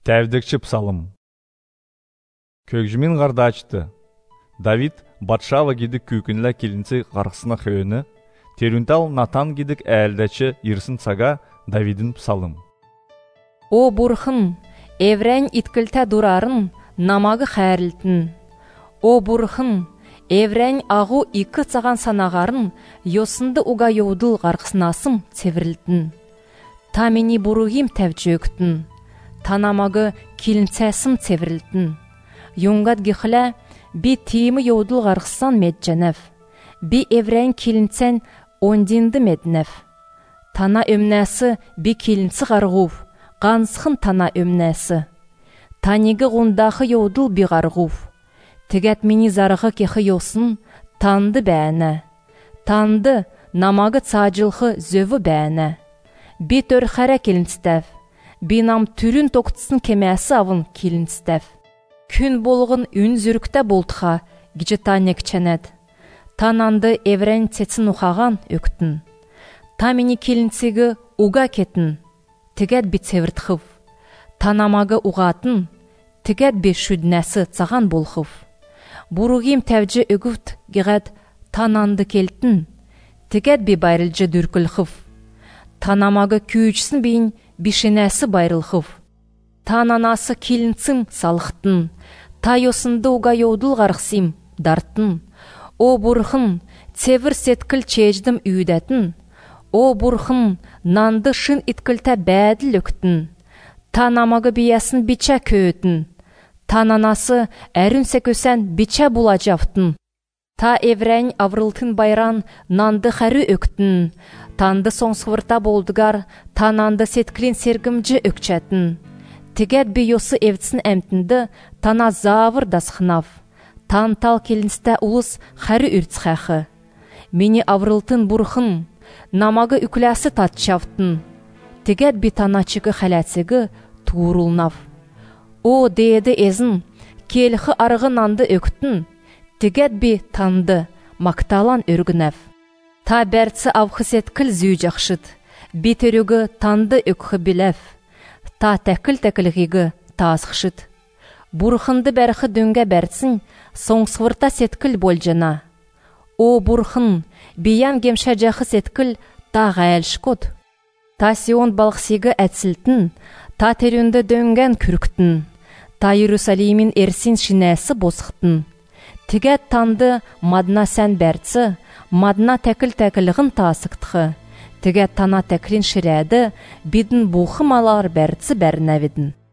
Тәвдікші псалым. Көкжімін ғарда açtı. Давид батшава гидік күкінлі келінці қарқысына хөөні, терүнтал Натан гидік әлдәчі ирсын сага Давидін псалым. О бурхын, еврен иткілті дурарын, намагы қәрілтін. О бурхын, еврен ағу икі цаған санағарын, йосынды уға йоудыл ғарқысынасым цевірілтін. Тамени буругим тәвчі өктін. Танамагы килінцәсім цевірілтін. Юнгат гіхілі, би тиімі йоудыл ғарқысан медженев. Би еврен килінцән ондинді меднев. Тана өмнәсі би килінці ғарғув, ғансқын тана өмнәсі. Танигі ғундақы йоудыл би ғарғув. Тігәт мені зарығы кехі йосын, танды бәні. Танды намагы цажылғы зөві бәні. Би төрхәрә килінстәв. Бинам түрін тоқтысын кемәсі авын килінстәв. Күн болғын үн зүрікті болтыға, гіжетанек чәнәд. Тананды еврен цецін ұқаған өктін. Тамені килінсегі уға кетін, тігәд би цевіртхыв. Танамагы уғатын, тігәд би шүднәсі цаған болхыв. Буругим тәвжі өгіфт гіғәд тананды келтін, тігәд би байрылжы дүркілхыв. Танамагы күйічсін бейін бишенәсі байрылхыв. Тананасы келінцім салықтын, тайосынды уға йоудыл ғарқсим дарттын. О бұрхын, цевір сеткіл чеждім үйдәтін. О бұрхын, нанды шын иткілті бәділ өктін. Танамагы биясын бичә көйтін. Тананасы әрінсе көсән бичә булажафтын. Та еврән аврылтын байран нанды қәрі өктін. Танды соңсығырта болдығар, тананды сеткілін сергімжі өкчәтін. Тігәд бі йосы евтсін әмтінді, тана завыр дасқынав. Тантал келінсті ұлыс қәрі үртсқәқі. Мені аврылтын бұрхын, намагы үкіләсі татчафтын. Тігәд бі таначығы қәләтсігі туырылнав. О, дейді ezin, келіқі арғы нанды өктін. Тігәд бі танды, мақталан өргінәв. Та бәртсі авқысет кіл зүй жақшыд. Бі төрігі танды өкхі біләв. Та тәкіл-тәкілгігі тасқшыд. Бұрхынды бәрхі дөңге бәртсін, соңсығырта сеткіл болжына. О, бұрхын, биян гемшә жақы сеткіл та ғәлшкод. Та сион балқсегі әтсілтін, та терінді дөңген күріктін. Та Иерусалимин ерсін шинәсі босықтын. Тігәт танды мадна сән бәртсі, мадна тәкіл-тәкілігін тасықтықы. Тігәт тана тәкілін шірәді, бидін бұқы малар бәртсі бәрінәведін.